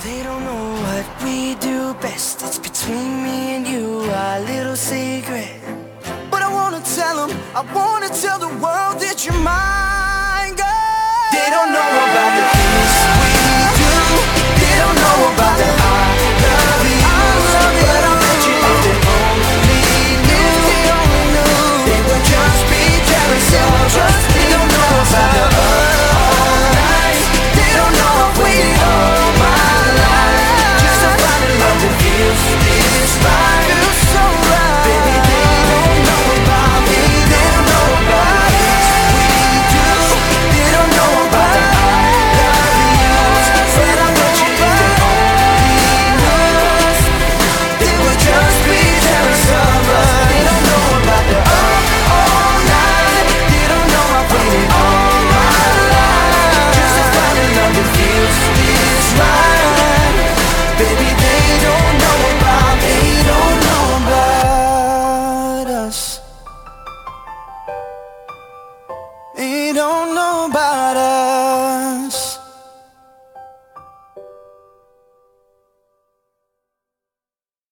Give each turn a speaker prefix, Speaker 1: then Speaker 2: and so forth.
Speaker 1: They don't know what we do best. It's between me and you, our little secret. But I wanna tell them, I wanna tell the world that you're mine, girl. They don't know about the things we do. They don't know about the I love you. But I bet you if they only knew, they would just be jealous of us. They don't know about the all night. They don't know I've waited all my life just to find a love that feels this right. Feels so right. Baby, they don't know about me. They don't know about us. We do. They don't know about the I love yous. But I bet you if they only knew, they would just be jealous of us. They don't know about the all night. They don't know I've waited all my life just to find a love that feels this right. Baby, they don't know about, they don't know about us. They don't know about us.